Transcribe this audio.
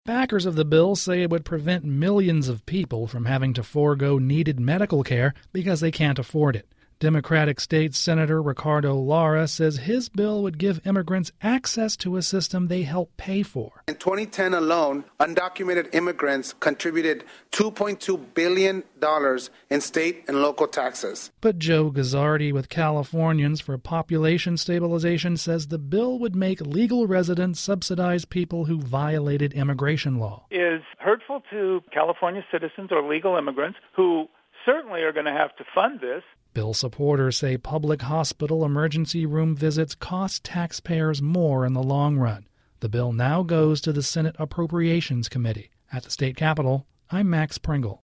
Backers of the bill say it would prevent millions of people from having to forego needed medical care because they can't afford it. Democratic State Senator Ricardo Lara says his bill would give immigrants access to a system they help pay for. In 2010 alone, undocumented immigrants contributed $2.2 billion in state and local taxes. But Joe Gazzardi with Californians for Population Stabilization says the bill would make legal residents subsidize people who violated immigration law. Is hurtful to California citizens or legal immigrants who certainly are going to have to fund this. Bill supporters say public hospital emergency room visits cost taxpayers more in the long run. The bill now goes to the Senate Appropriations Committee. At the state capitol, I'm Max Pringle.